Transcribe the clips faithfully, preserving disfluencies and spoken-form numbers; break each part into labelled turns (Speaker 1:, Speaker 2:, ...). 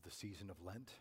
Speaker 1: the season of Lent.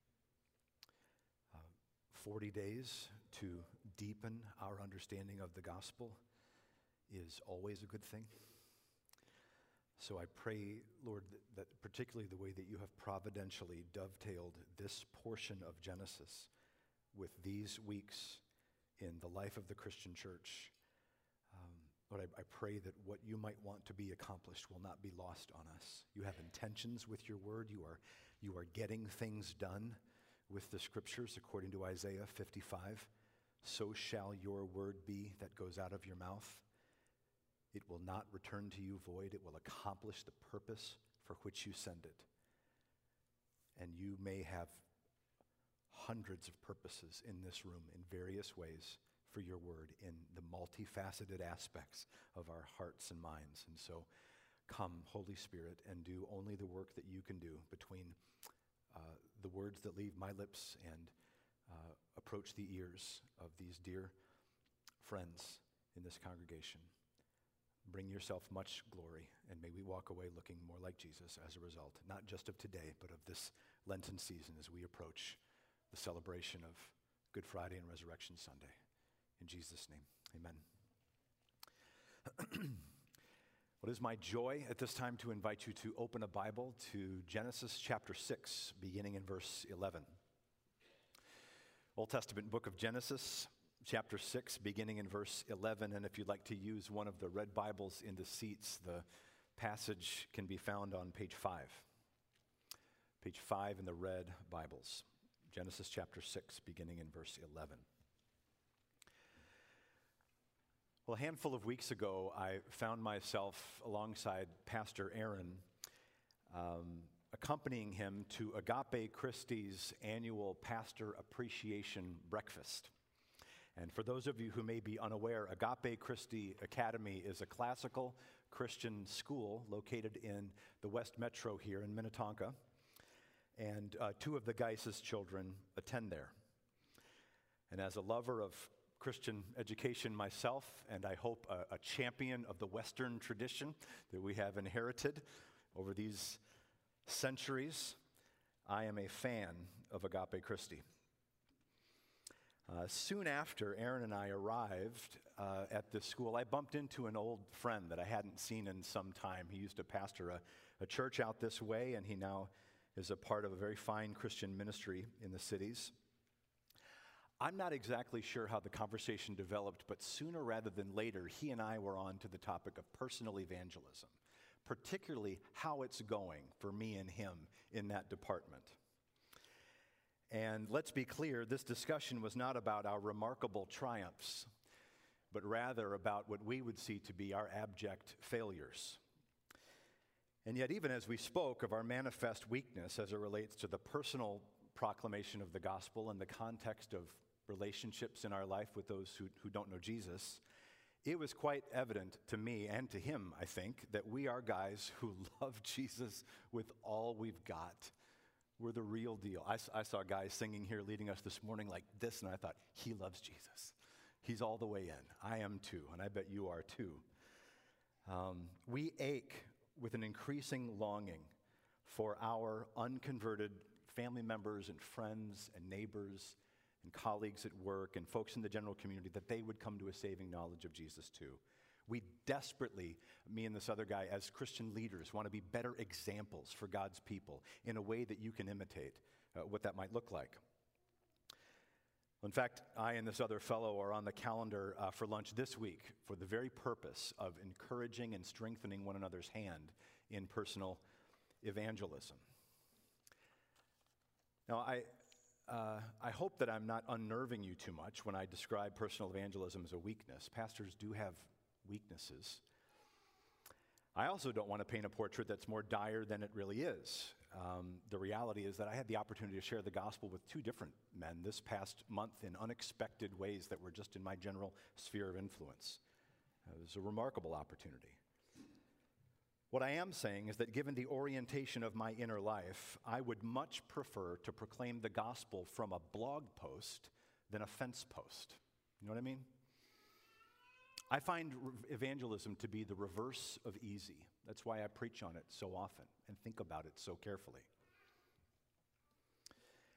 Speaker 1: Uh, forty days to deepen our understanding of the gospel is always a good thing. So I pray, Lord, that, that particularly the way that you have providentially dovetailed this portion of Genesis with these weeks in the life of the Christian church, um, Lord, I, I pray that what you might want to be accomplished will not be lost on us. You have intentions with your word. You are, you are getting things done with the scriptures according to Isaiah fifty-five. So shall your word be that goes out of your mouth. It will not return to you void. It will accomplish the purpose for which you send it. And you may have hundreds of purposes in this room in various ways for your word in the multifaceted aspects of our hearts and minds. And so come, Holy Spirit, and do only the work that you can do between uh, the words that leave my lips and uh, approach the ears of these dear friends in this congregation. Bring yourself much glory, and may we walk away looking more like Jesus as a result, not just of today, but of this Lenten season as we approach the celebration of Good Friday and Resurrection Sunday. In Jesus' name, amen. Well, it is my joy at this time to invite you to open a Bible to Genesis chapter six, beginning in verse eleven. Old Testament book of Genesis, chapter six, beginning in verse eleven. And if you'd like to use one of the red Bibles in the seats, the passage can be found on page five. Page five in the red Bibles. Genesis chapter six, beginning in verse eleven. Well, a handful of weeks ago, I found myself alongside Pastor Aaron, um, accompanying him to Agape Christi's annual Pastor Appreciation Breakfast. And for those of you who may be unaware, Agape Christi Academy is a classical Christian school located in the West Metro here in Minnetonka. And uh, two of the Geis's children attend there. And as a lover of Christian education myself, and I hope a, a champion of the Western tradition that we have inherited over these centuries, I am a fan of Agape Christi. Uh, soon after Aaron and I arrived uh, at this school, I bumped into an old friend that I hadn't seen in some time. He used to pastor a, a church out this way, and he now is a part of a very fine Christian ministry in the cities. I'm not exactly sure how the conversation developed, but sooner rather than later, he and I were on to the topic of personal evangelism, particularly how it's going for me and him in that department. And let's be clear, this discussion was not about our remarkable triumphs, but rather about what we would see to be our abject failures. And yet, even as we spoke of our manifest weakness as it relates to the personal proclamation of the gospel in the context of relationships in our life with those who, who don't know Jesus, it was quite evident to me and to him, I think, that we are guys who love Jesus with all we've got. We're the real deal. I, I saw guys singing here leading us this morning like this, and I thought, he loves Jesus. He's all the way in. I am too, and I bet you are too. Um, we ache with an increasing longing for our unconverted family members and friends and neighbors and colleagues at work and folks in the general community, that they would come to a saving knowledge of Jesus too. We desperately, me and this other guy, as Christian leaders, want to be better examples for God's people in a way that you can imitate uh, what that might look like. In fact, I and this other fellow are on the calendar uh, for lunch this week for the very purpose of encouraging and strengthening one another's hand in personal evangelism. Now, I, uh, I hope that I'm not unnerving you too much when I describe personal evangelism as a weakness. Pastors do have weaknesses. I also don't want to paint a portrait that's more dire than it really is. Um, the reality is that I had the opportunity to share the gospel with two different men this past month in unexpected ways that were just in my general sphere of influence. It was a remarkable opportunity. What I am saying is that given the orientation of my inner life, I would much prefer to proclaim the gospel from a blog post than a fence post. You know what I mean? I find evangelism to be the reverse of easy. That's why I preach on it so often and think about it so carefully.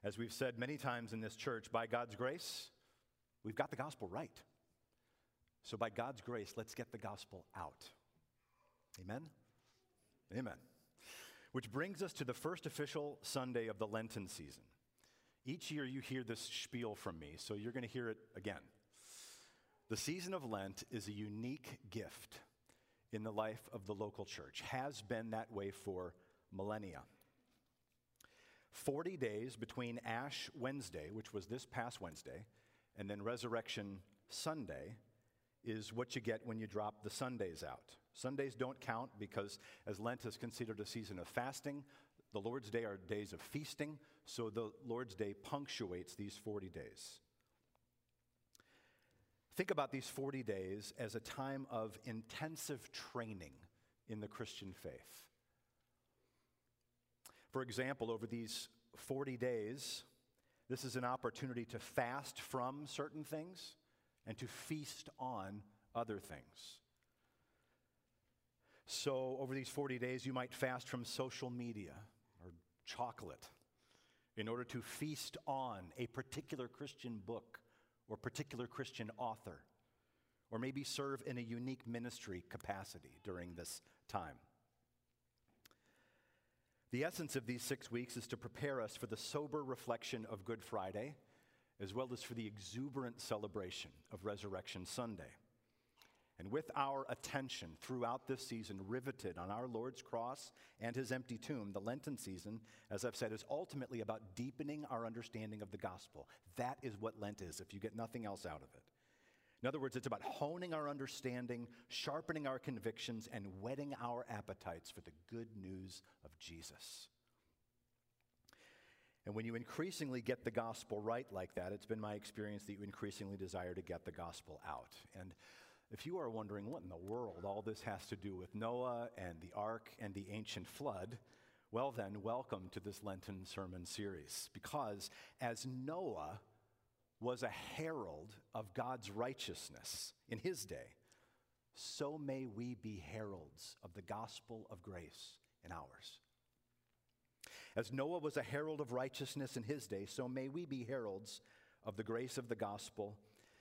Speaker 1: As we've said many times in this church, by God's grace, we've got the gospel right. So by God's grace, let's get the gospel out. Amen? Amen. Which brings us to the first official Sunday of the Lenten season. Each year you hear this spiel from me, so you're going to hear it again. The season of Lent is a unique gift in the life of the local church, has been that way for millennia. forty days between Ash Wednesday, which was this past Wednesday, and then Resurrection Sunday is what you get when you drop the Sundays out. Sundays don't count because as Lent is considered a season of fasting, the Lord's Day are days of feasting, so the Lord's Day punctuates these forty days. Think about these forty days as a time of intensive training in the Christian faith. For example, over these forty days, this is an opportunity to fast from certain things and to feast on other things. So over these forty days, you might fast from social media or chocolate in order to feast on a particular Christian book or particular Christian author, or maybe serve in a unique ministry capacity during this time. The essence of these six weeks is to prepare us for the sober reflection of Good Friday, as well as for the exuberant celebration of Resurrection Sunday. And with our attention throughout this season riveted on our Lord's cross and his empty tomb, the Lenten season, as I've said, is ultimately about deepening our understanding of the gospel. That is what Lent is, if you get nothing else out of it. In other words, it's about honing our understanding, sharpening our convictions, and whetting our appetites for the good news of Jesus. And when you increasingly get the gospel right like that, it's been my experience that you increasingly desire to get the gospel out. And if you are wondering what in the world all this has to do with Noah and the ark and the ancient flood, well then, welcome to this Lenten sermon series. Because as Noah was a herald of God's righteousness in his day, so may we be heralds of the gospel of grace in ours. As Noah was a herald of righteousness in his day, so may we be heralds of the grace of the gospel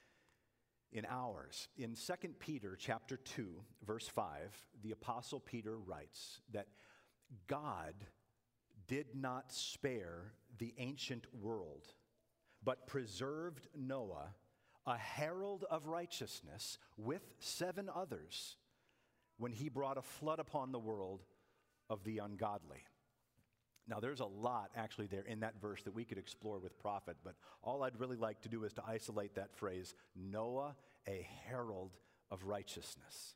Speaker 1: in ours. In Second Peter chapter two, verse five, the Apostle Peter writes that God did not spare the ancient world, but preserved Noah, a herald of righteousness, with seven others, when he brought a flood upon the world of the ungodly. Now, there's a lot actually there in that verse that we could explore with profit, but all I'd really like to do is to isolate that phrase, Noah, a herald of righteousness.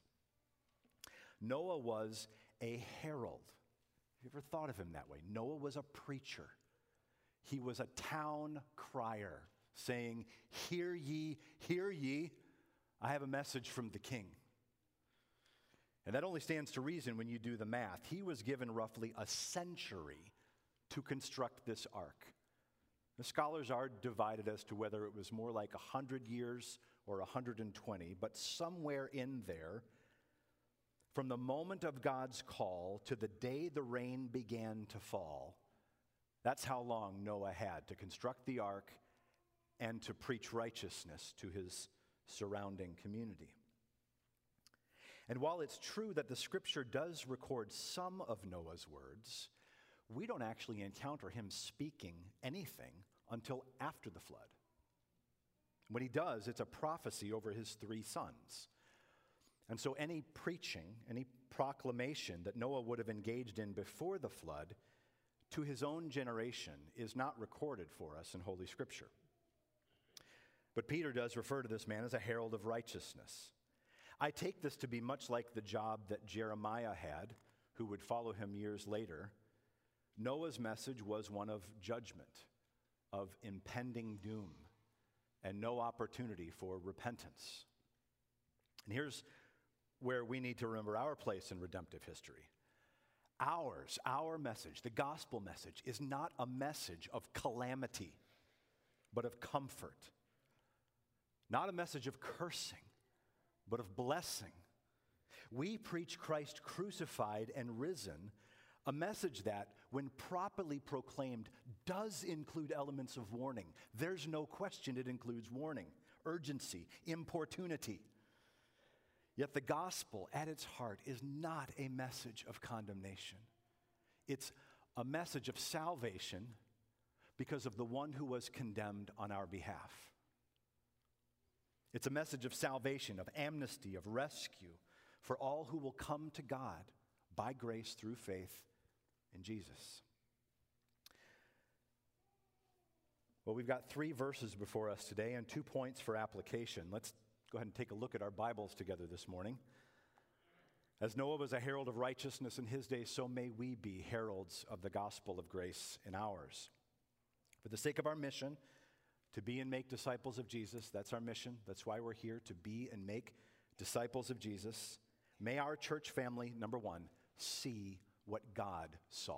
Speaker 1: Noah was a herald. Have you ever thought of him that way? Noah was a preacher. He was a town crier saying, "Hear ye, hear ye, I have a message from the king." And that only stands to reason when you do the math. He was given roughly a century to construct this ark. The scholars are divided as to whether it was more like one hundred years or one hundred twenty, but somewhere in there, from the moment of God's call to the day the rain began to fall, that's how long Noah had to construct the ark and to preach righteousness to his surrounding community. And while it's true that the scripture does record some of Noah's words, we don't actually encounter him speaking anything until after the flood. When he does, it's a prophecy over his three sons. And so any preaching, any proclamation that Noah would have engaged in before the flood to his own generation is not recorded for us in Holy Scripture. But Peter does refer to this man as a herald of righteousness. I take this to be much like the job that Jeremiah had, who would follow him years later. Noah's message was one of judgment, of impending doom, and no opportunity for repentance. And here's where we need to remember our place in redemptive history. Ours, our message, the gospel message, is not a message of calamity, but of comfort. Not a message of cursing, but of blessing. We preach Christ crucified and risen, a message that, when properly proclaimed, does include elements of warning. There's no question it includes warning, urgency, importunity. Yet the gospel at its heart is not a message of condemnation. It's a message of salvation because of the one who was condemned on our behalf. It's a message of salvation, of amnesty, of rescue for all who will come to God by grace through faith in Jesus. Well, we've got three verses before us today and two points for application. Let's go ahead and take a look at our Bibles together this morning. As Noah was a herald of righteousness in his day, so may we be heralds of the gospel of grace in ours. For the sake of our mission, to be and make disciples of Jesus, that's our mission. That's why we're here, to be and make disciples of Jesus. May our church family, number one, see what God saw.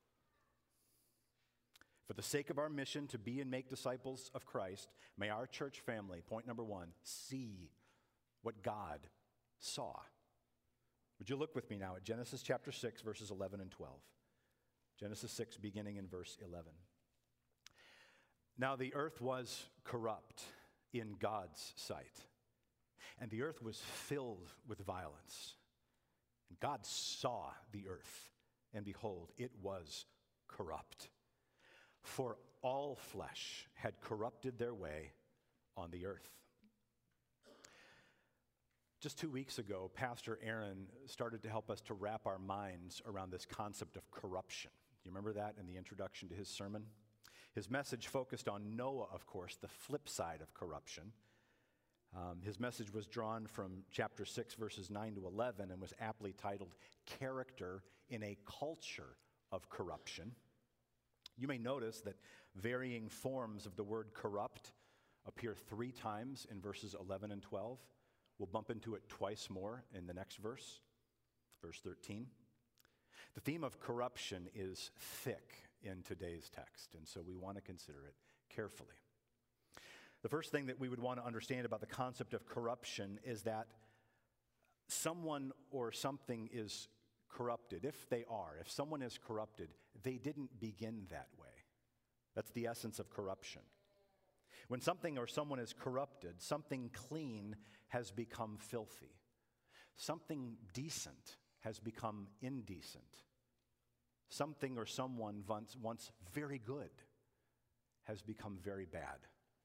Speaker 1: For the sake of our mission to be and make disciples of Christ, may our church family, point number one, see what God saw. Would you look with me now at Genesis chapter six, verses eleven and twelve. Genesis six, beginning in verse eleven. Now the earth was corrupt in God's sight, and the earth was filled with violence. And God saw the earth, and behold, it was corrupt. For all flesh had corrupted their way on the earth. Just two weeks ago, Pastor Aaron started to help us to wrap our minds around this concept of corruption. Do you remember that in the introduction to his sermon? His message focused on Noah, of course, the flip side of corruption. Um, his message was drawn from chapter six, verses nine to eleven, and was aptly titled, Character in a Culture of Corruption. You may notice that varying forms of the word corrupt appear three times in verses eleven and twelve. We'll bump into it twice more in the next verse, verse thirteen. The theme of corruption is thick in today's text, and so we want to consider it carefully. The first thing that we would want to understand about the concept of corruption is that someone or something is corrupted. If they are, if someone is corrupted, they didn't begin that way. That's the essence of corruption. When something or someone is corrupted, something clean has become filthy. Something decent has become indecent. Something or someone once, once very good has become very bad.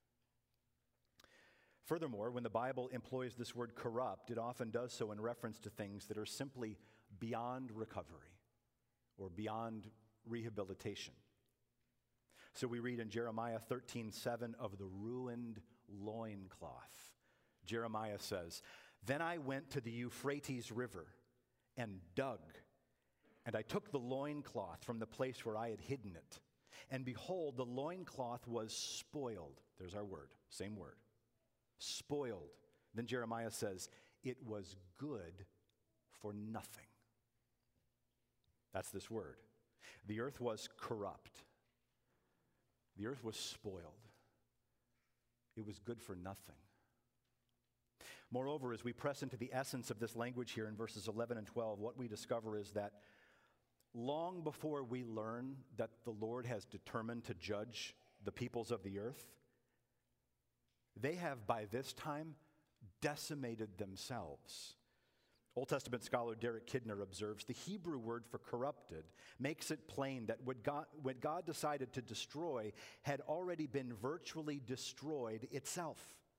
Speaker 1: Furthermore, when the Bible employs this word corrupt, it often does so in reference to things that are simply beyond recovery or beyond rehabilitation. So we read in Jeremiah thirteen seven of the ruined loincloth. Jeremiah says, "Then I went to the Euphrates River and dug, and I took the loincloth from the place where I had hidden it. And behold, the loincloth was spoiled." There's our word, same word. Spoiled. Then Jeremiah says, "It was good for nothing." That's this word. The earth was corrupt. The earth was spoiled. It was good for nothing. Moreover, as we press into the essence of this language here in verses eleven and twelve, what we discover is that long before we learn that the Lord has determined to judge the peoples of the earth, they have by this time decimated themselves. Old Testament scholar Derek Kidner observes, the Hebrew word for corrupted makes it plain that what God, what God decided to destroy had already been virtually destroyed itself.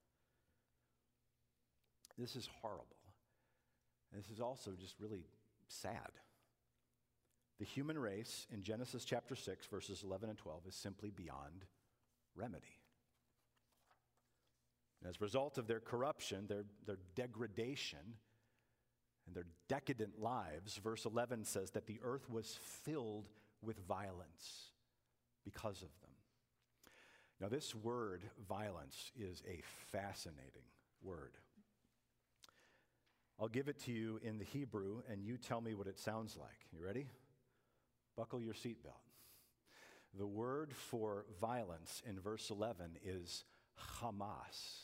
Speaker 1: This is horrible. This is also just really sad. The human race in Genesis chapter six, verses eleven and twelve, is simply beyond remedy. And as a result of their corruption, their, their degradation, and their decadent lives, verse eleven says that the earth was filled with violence because of them. Now, this word, violence, is a fascinating word. I'll give it to you in the Hebrew, and you tell me what it sounds like. You ready? Buckle your seatbelt. The word for violence in verse eleven is Hamas.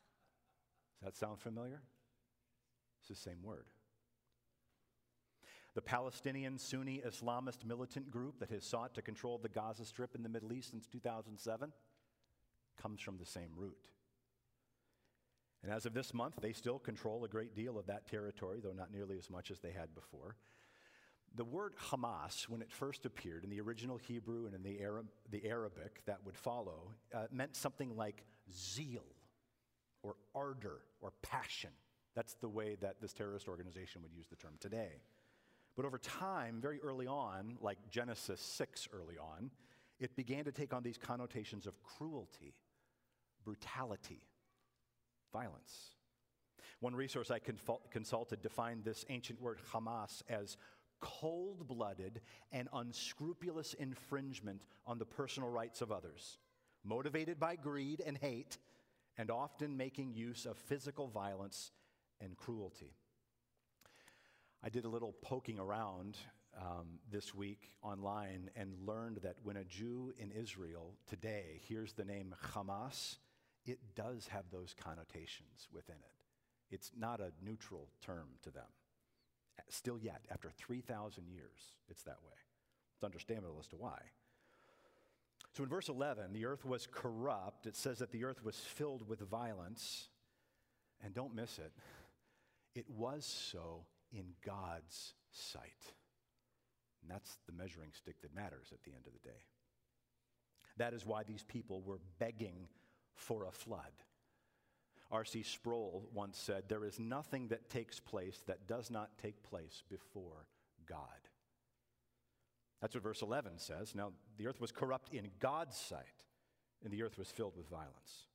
Speaker 1: Does that sound familiar? It's the same word. The Palestinian Sunni Islamist militant group that has sought to control the Gaza Strip in the Middle East since two thousand seven comes from the same root. And as of this month, they still control a great deal of that territory, though not nearly as much as they had before. The word Hamas, when it first appeared in the original Hebrew and in the, Arab, the Arabic that would follow, uh, meant something like zeal or ardor or passion. That's the way that this terrorist organization would use the term today. But over time, very early on, like Genesis six early on, it began to take on these connotations of cruelty, brutality, violence. One resource I consulted defined this ancient word Hamas as cold-blooded and unscrupulous infringement on the personal rights of others, motivated by greed and hate, and often making use of physical violence and cruelty. I did a little poking around um, this week online and learned that when a Jew in Israel today hears the name Hamas, it does have those connotations within it. It's not a neutral term to them. Still yet, after three thousand years, it's that way. It's understandable as to why. So in verse eleven, the earth was corrupt. It says that the earth was filled with violence. And don't miss it, it was so in God's sight. And that's the measuring stick that matters at the end of the day. That is why these people were begging for a flood. R C Sproul once said, "There is nothing that takes place that does not take place before God." That's what verse eleven says. Now, the earth was corrupt in God's sight, and the earth was filled with violence.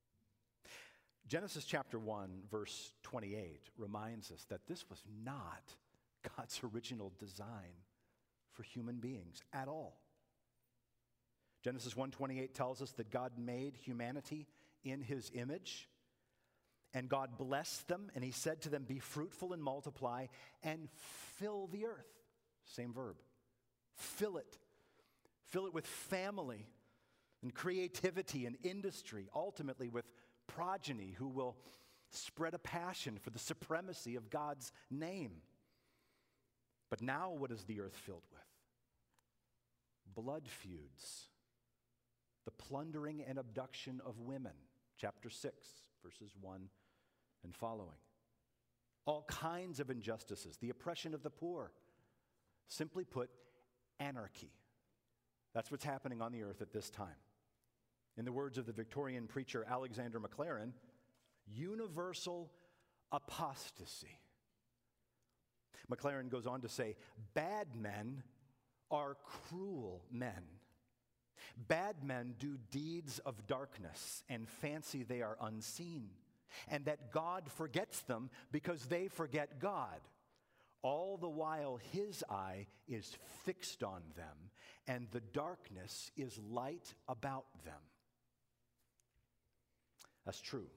Speaker 1: Genesis chapter one, verse twenty-eight reminds us that this was not God's original design for human beings at all. Genesis one twenty-eight tells us that God made humanity in his image, and God blessed them, and he said to them, "Be fruitful and multiply and fill the earth." Same verb. Fill it. Fill it with family and creativity and industry, ultimately with progeny who will spread a passion for the supremacy of God's name. But now what is the earth filled with? Blood feuds, the plundering and abduction of women, chapter six, verses one and following. All kinds of injustices, the oppression of the poor. Simply put, anarchy. That's what's happening on the earth at this time. In the words of the Victorian preacher Alexander Maclaren, universal apostasy. Maclaren goes on to say, bad men are cruel men. Bad men do deeds of darkness and fancy they are unseen, and that God forgets them because they forget God. All the while his eye is fixed on them, and the darkness is light about them. That's true.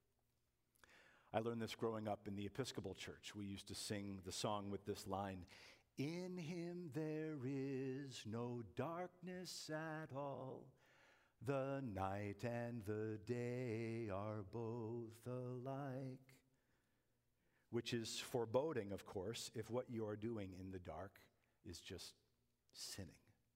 Speaker 1: I learned this growing up in the Episcopal Church. We used to sing the song with this line, "In him there is no darkness at all. The night and the day are both alike." Which is foreboding, of course, if what you are doing in the dark is just sinning.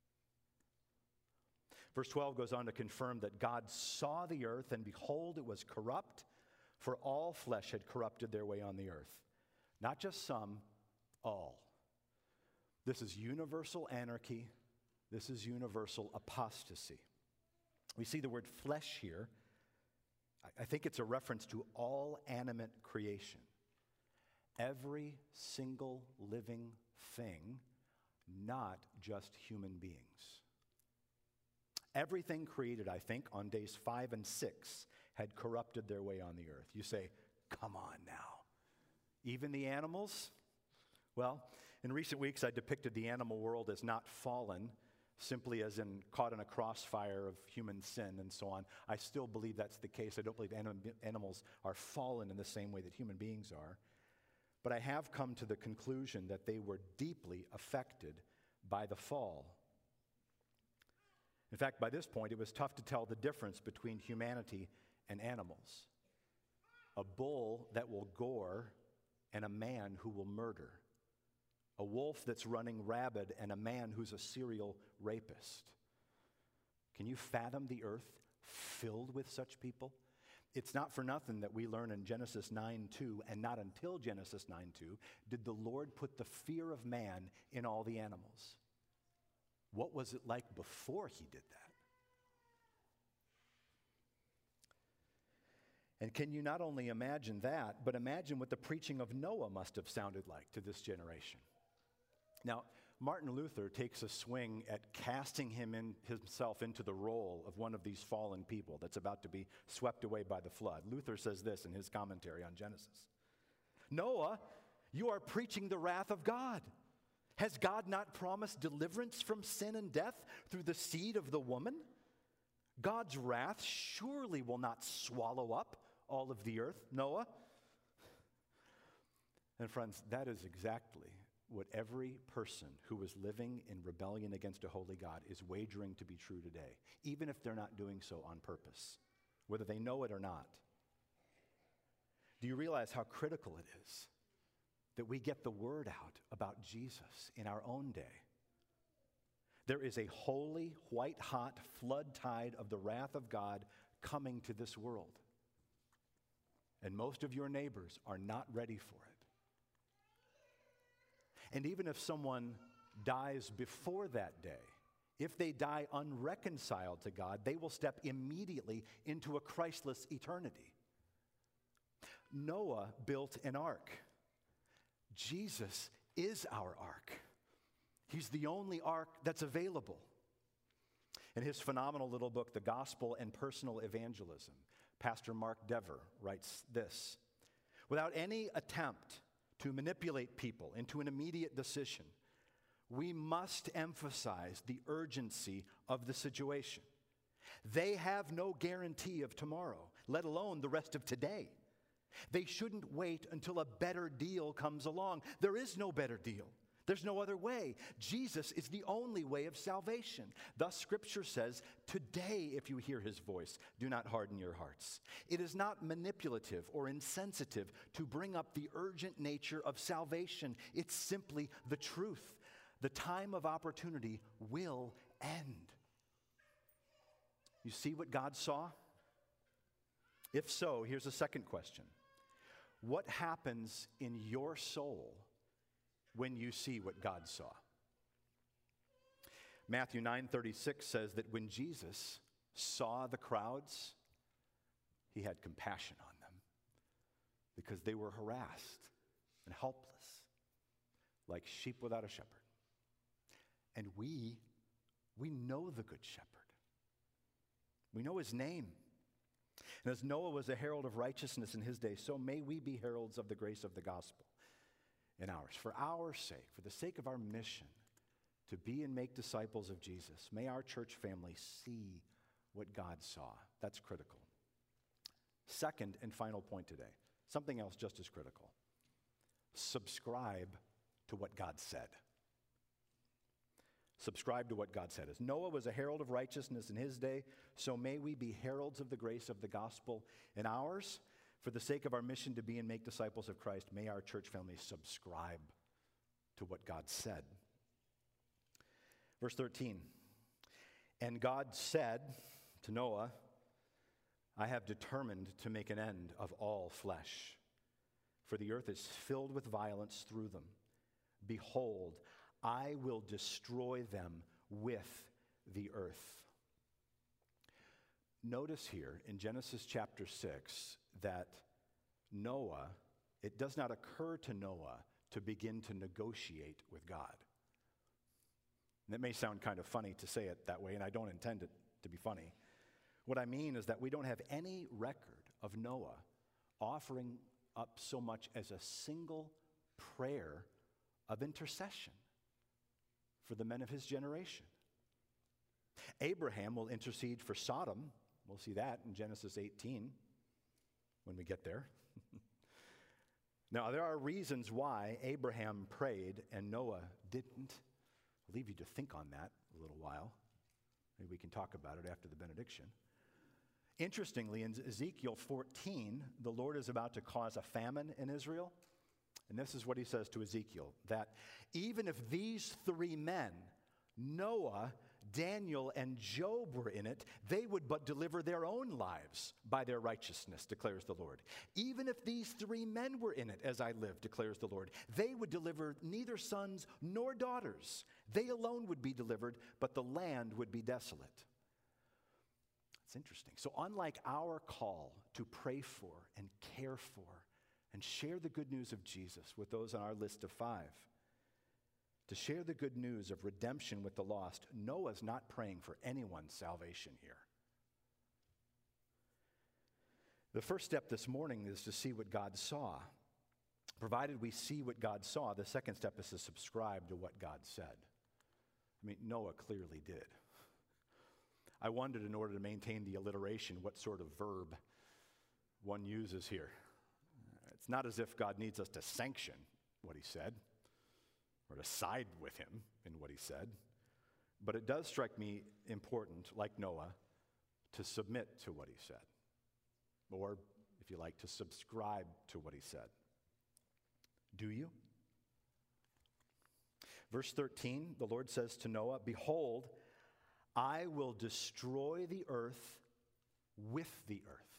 Speaker 1: Verse twelve goes on to confirm that God saw the earth, and behold, it was corrupt, for all flesh had corrupted their way on the earth. Not just some, all. This is universal anarchy. This is universal apostasy. We see the word flesh here. I think it's a reference to all animate creation. Every single living thing, not just human beings. Everything created, I think, on days five and six had corrupted their way on the earth. You say, come on now. Even the animals? Well, in recent weeks, I depicted the animal world as not fallen, simply as in caught in a crossfire of human sin and so on. I still believe that's the case. I don't believe anim- animals are fallen in the same way that human beings are. But I have come to the conclusion that they were deeply affected by the fall. In fact, by this point, it was tough to tell the difference between humanity and animals. A bull that will gore and a man who will murder. a wolf that's running rabid, and a man who's a serial rapist. Can you fathom the earth filled with such people? It's not for nothing that we learn in Genesis nine two, and not until Genesis nine two, did the Lord put the fear of man in all the animals. What was it like before he did that? And can you not only imagine that, but imagine what the preaching of Noah must have sounded like to this generation. Now, Martin Luther takes a swing at casting him in, himself into the role of one of these fallen people that's about to be swept away by the flood. Luther says this in his commentary on Genesis. Noah, you are preaching the wrath of God. Has God not promised deliverance from sin and death through the seed of the woman? God's wrath surely will not swallow up all of the earth, Noah. And friends, that is exactly what every person who is living in rebellion against a holy God is wagering to be true today, even if they're not doing so on purpose, whether they know it or not. Do you realize how critical it is that we get the word out about Jesus in our own day? There is a holy, white-hot flood tide of the wrath of God coming to this world. And most of your neighbors are not ready for it. And even if someone dies before that day, if they die unreconciled to God, they will step immediately into a Christless eternity. Noah built an ark. Jesus is our ark. He's the only ark that's available. In his phenomenal little book, The Gospel and Personal Evangelism, Pastor Mark Dever writes this: without any attempt to manipulate people into an immediate decision, we must emphasize the urgency of the situation. They have no guarantee of tomorrow, let alone the rest of today. They shouldn't wait until a better deal comes along. There is no better deal. There's no other way. Jesus is the only way of salvation. Thus, Scripture says, today, if you hear his voice, do not harden your hearts. It is not manipulative or insensitive to bring up the urgent nature of salvation. It's simply the truth. The time of opportunity will end. You see what God saw? If so, here's a second question. What happens in your soul when you see what God saw? Matthew nine thirty-six says that when Jesus saw the crowds, he had compassion on them because they were harassed and helpless, like sheep without a shepherd. And we, we know the Good Shepherd. We know his name. And as Noah was a herald of righteousness in his day, so may we be heralds of the grace of the gospel in ours. For our sake, for the sake of our mission to be and make disciples of Jesus, may our church family see what God saw. That's critical. Second and final point today, something else just as critical. Subscribe to what God said. Subscribe to what God said. As Noah was a herald of righteousness in his day, so may we be heralds of the grace of the gospel in ours. For the sake of our mission to be and make disciples of Christ, may our church family subscribe to what God said. Verse thirteen, and God said to Noah, I have determined to make an end of all flesh, for the earth is filled with violence through them. Behold, I will destroy them with the earth. Notice here in Genesis chapter six that Noah, it does not occur to Noah to begin to negotiate with God. And it may sound kind of funny to say it that way, and I don't intend it to be funny. What I mean is that we don't have any record of Noah offering up so much as a single prayer of intercession for the men of his generation. Abraham will intercede for Sodom. We'll see that in Genesis eighteen when we get there. Now, there are reasons why Abraham prayed and Noah didn't. I'll leave you to think on that a little while. Maybe we can talk about it after the benediction. Interestingly, in Ezekiel fourteen, the Lord is about to cause a famine in Israel. And this is what he says to Ezekiel, that even if these three men, Noah, Daniel, and Job were in it, they would but deliver their own lives by their righteousness, declares the Lord. Even if these three men were in it, as I live, declares the Lord, they would deliver neither sons nor daughters. They alone would be delivered, but the land would be desolate. It's interesting. So unlike our call to pray for and care for and share the good news of Jesus with those on our list of five, to share the good news of redemption with the lost, Noah's not praying for anyone's salvation here. The first step this morning is to see what God saw. Provided we see what God saw, the second step is to subscribe to what God said. I mean, Noah clearly did. I wondered, in order to maintain the alliteration, what sort of verb one uses here. It's not as if God needs us to sanction what he said, or to side with him in what he said. But it does strike me important, like Noah, to submit to what he said. Or, if you like, to subscribe to what he said. Do you? Verse thirteen, the Lord says to Noah, "Behold, I will destroy the earth with the earth."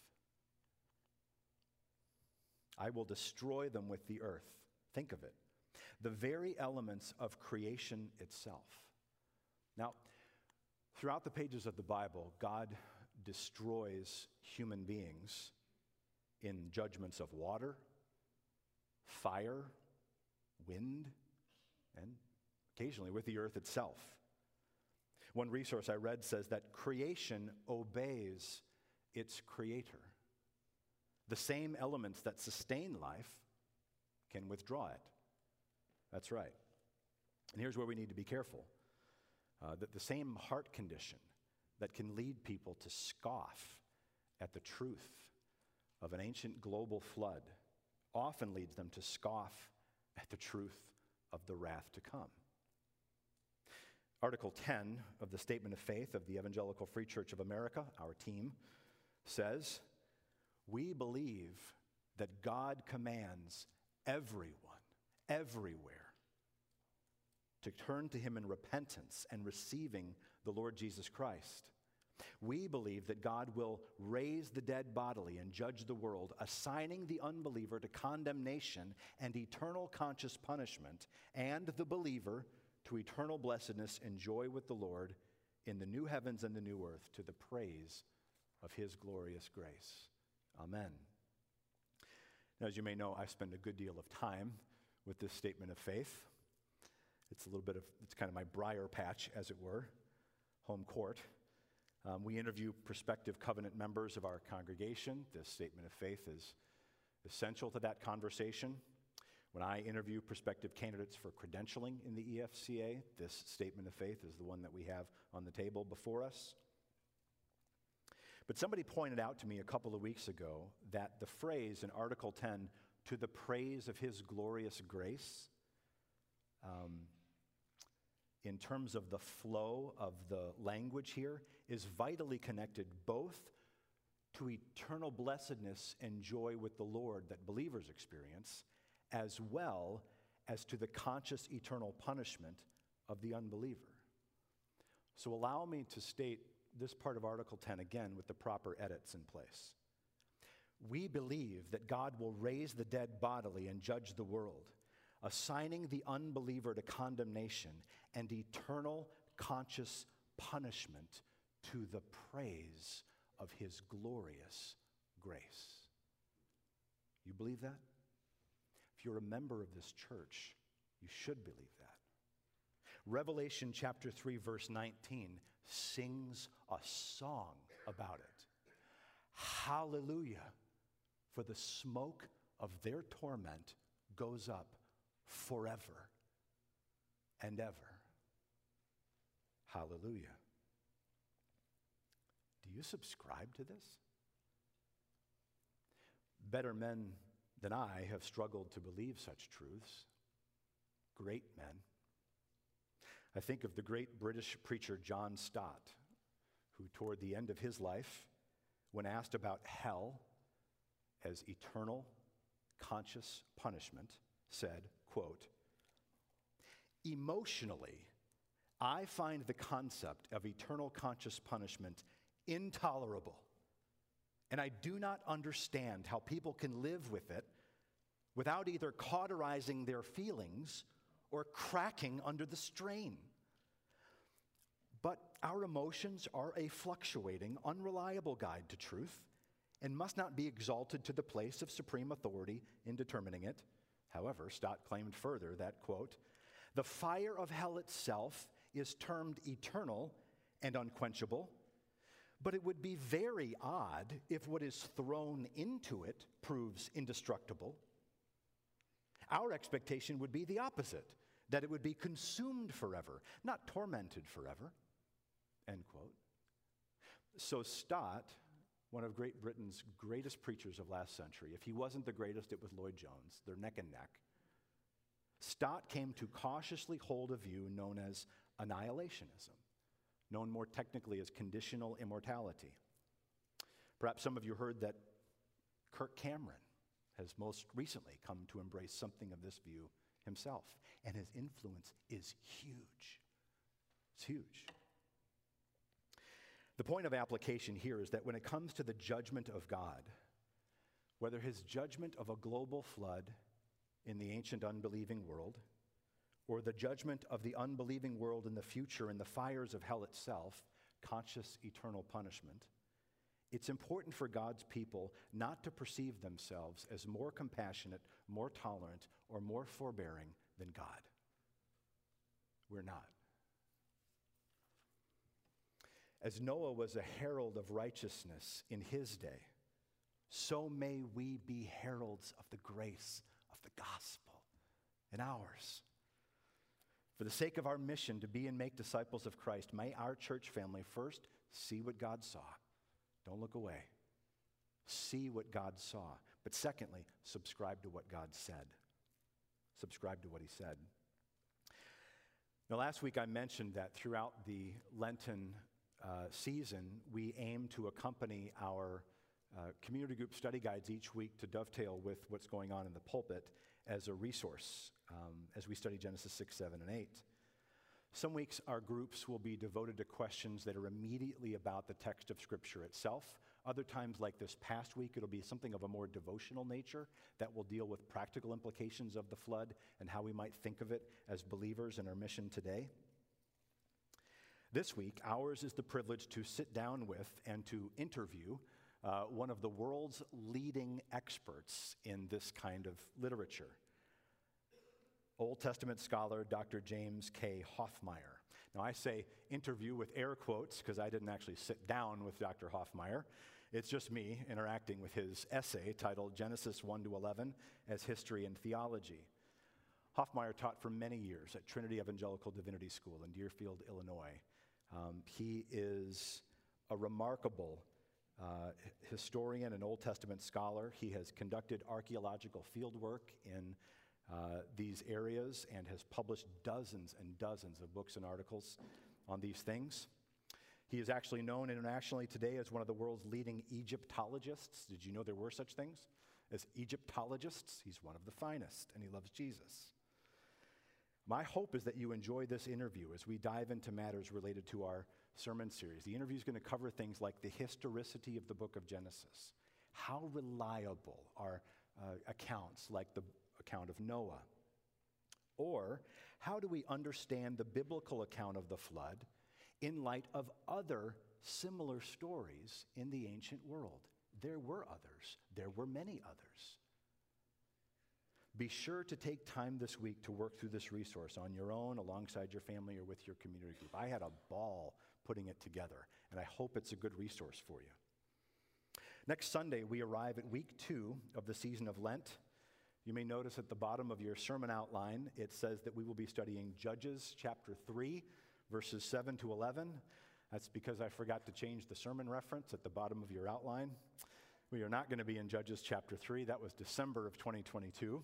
Speaker 1: I will destroy them with the earth. Think of it. The very elements of creation itself. Now, throughout the pages of the Bible, God destroys human beings in judgments of water, fire, wind, and occasionally with the earth itself. One resource I read says that creation obeys its creator. The same elements that sustain life can withdraw it. That's right. And here's where we need to be careful. Uh, that the same heart condition that can lead people to scoff at the truth of an ancient global flood often leads them to scoff at the truth of the wrath to come. Article ten of the Statement of Faith of the Evangelical Free Church of America, our team, says, "We believe that God commands everyone, everywhere, to turn to him in repentance and receiving the Lord Jesus Christ. We believe that God will raise the dead bodily and judge the world, assigning the unbeliever to condemnation and eternal conscious punishment, and the believer to eternal blessedness and joy with the Lord in the new heavens and the new earth, to the praise of his glorious grace. Amen." Now, as you may know, I spend a good deal of time with this statement of faith. It's a little bit of, it's kind of my briar patch, as it were, home court. Um, we interview prospective covenant members of our congregation. This statement of faith is essential to that conversation. When I interview prospective candidates for credentialing in the E F C A, this statement of faith is the one that we have on the table before us. But somebody pointed out to me a couple of weeks ago that the phrase in Article ten, "to the praise of his glorious grace," um, in terms of the flow of the language here, is vitally connected both to eternal blessedness and joy with the Lord that believers experience, as well as to the conscious eternal punishment of the unbeliever. So allow me to state this part of Article ten again with the proper edits in place. We believe that God will raise the dead bodily and judge the world, assigning the unbeliever to condemnation and eternal conscious punishment to the praise of his glorious grace. You believe that? If you're a member of this church, you should believe that. Revelation chapter three, verse nineteen sings a song about it. Hallelujah, for the smoke of their torment goes up forever and ever. Hallelujah. Do you subscribe to this? Better men than I have struggled to believe such truths. Great men. I think of the great British preacher John Stott, who toward the end of his life, when asked about hell as eternal conscious punishment, said, quote, "Emotionally, I find the concept of eternal conscious punishment intolerable, and I do not understand how people can live with it without either cauterizing their feelings or cracking under the strain. But our emotions are a fluctuating, unreliable guide to truth and must not be exalted to the place of supreme authority in determining it." However, Stott claimed further that, quote, "The fire of hell itself is termed eternal and unquenchable, but it would be very odd if what is thrown into it proves indestructible. Our expectation would be the opposite, that it would be consumed forever, not tormented forever," end quote. So Stott, one of Great Britain's greatest preachers of last century, if he wasn't the greatest, it was Lloyd Jones. They're neck and neck. Stott came to cautiously hold a view known as annihilationism, known more technically as conditional immortality. Perhaps some of you heard that Kirk Cameron has most recently come to embrace something of this view himself, and his influence is huge. It's huge. The point of application here is that when it comes to the judgment of God, whether his judgment of a global flood in the ancient unbelieving world, or the judgment of the unbelieving world in the future in the fires of hell itself, conscious eternal punishment, it's important for God's people not to perceive themselves as more compassionate, more tolerant, or more forbearing than God. We're not. As Noah was a herald of righteousness in his day, so may we be heralds of the grace of the gospel in ours. For the sake of our mission to be and make disciples of Christ, may our church family first see what God saw. Don't look away. See what God saw. But secondly, subscribe to what God said. Subscribe to what he said. Now, last week I mentioned that throughout the Lenten uh, season, we aim to accompany our uh, community group study guides each week to dovetail with what's going on in the pulpit as a resource um, as we study Genesis six, seven, and eight. Some weeks our groups will be devoted to questions that are immediately about the text of Scripture itself. Other times, like this past week, it'll be something of a more devotional nature that will deal with practical implications of the flood and how we might think of it as believers in our mission today. This week, ours is the privilege to sit down with and to interview uh, one of the world's leading experts in this kind of literature. Old Testament scholar Doctor James K. Hoffmeier. Now, I say interview with air quotes because I didn't actually sit down with Doctor Hoffmeier. It's just me interacting with his essay titled Genesis one to eleven as History and Theology. Hoffmeier taught for many years at Trinity Evangelical Divinity School in Deerfield, Illinois. Um, he is a remarkable uh, historian and Old Testament scholar. He has conducted archaeological field work in Uh, these areas and has published dozens and dozens of books and articles on these things. He is actually known internationally today as one of the world's leading Egyptologists. Did you know there were such things as Egyptologists? He's one of the finest, and he loves Jesus. My hope is that you enjoy this interview as we dive into matters related to our sermon series. The interview is going to cover things like the historicity of the book of Genesis. How reliable are uh, accounts like the account of Noah? Or how do we understand the biblical account of the flood in light of other similar stories in the ancient world? There were others. There were many others. Be sure to take time this week to work through this resource on your own, alongside your family, or with your community group. I had a ball putting it together, and I hope it's a good resource for you. Next Sunday, we arrive at week two of the season of Lent. You may notice at the bottom of your sermon outline, it says that we will be studying Judges chapter three, verses seven to eleven. That's because I forgot to change the sermon reference at the bottom of your outline. We are not going to be in Judges chapter three. That was December of twenty twenty-two.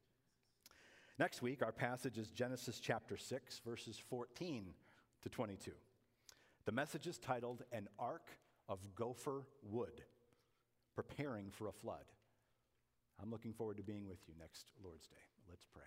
Speaker 1: Next week, our passage is Genesis chapter six, verses fourteen to twenty-two. The message is titled, An Ark of Gopher Wood, Preparing for a Flood. I'm looking forward to being with you next Lord's Day. Let's pray.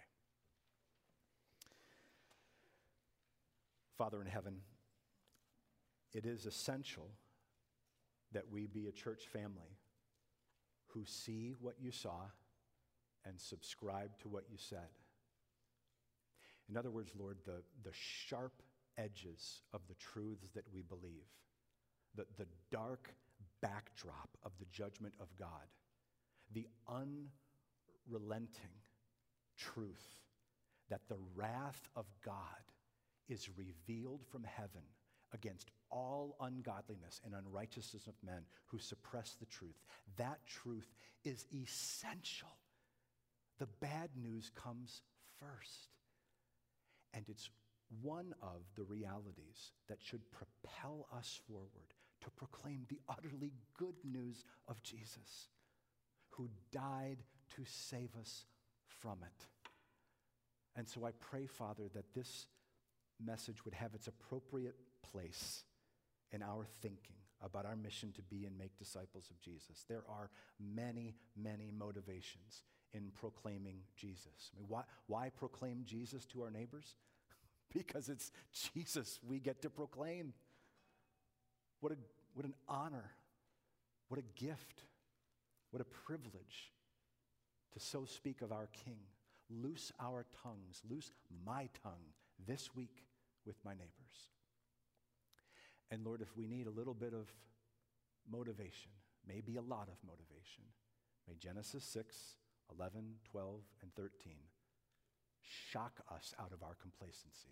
Speaker 1: Father in heaven, it is essential that we be a church family who see what you saw and subscribe to what you said. In other words, Lord, the, the sharp edges of the truths that we believe, the, the dark backdrop of the judgment of God, the unrelenting truth that the wrath of God is revealed from heaven against all ungodliness and unrighteousness of men who suppress the truth. That truth is essential. The bad news comes first. And it's one of the realities that should propel us forward to proclaim the utterly good news of Jesus, who died to save us from it. And so I pray, Father, that this message would have its appropriate place in our thinking about our mission to be and make disciples of Jesus. There are many, many motivations in proclaiming Jesus. I mean, why, why proclaim Jesus to our neighbors? Because it's Jesus we get to proclaim. What a, what an honor, what a gift, what a privilege to so speak of our King. Loose our tongues, loose my tongue this week with my neighbors. And Lord, if we need a little bit of motivation, maybe a lot of motivation, may Genesis six, eleven, twelve, and thirteen shock us out of our complacency.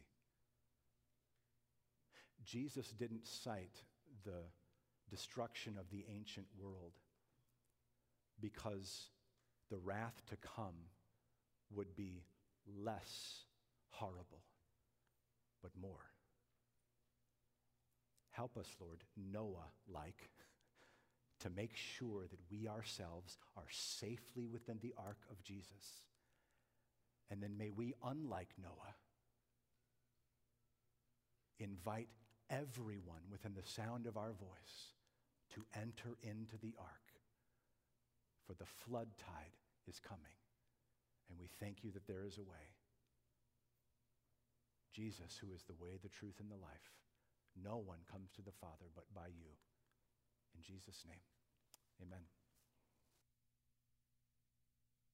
Speaker 1: Jesus didn't cite the destruction of the ancient world because the wrath to come would be less horrible, but more. Help us, Lord, Noah-like, to make sure that we ourselves are safely within the ark of Jesus. And then may we, unlike Noah, invite everyone within the sound of our voice to enter into the ark. For the flood tide is coming, and we thank you that there is a way. Jesus, who is the way, the truth, and the life. No one comes to the Father but by you. In Jesus' name, amen.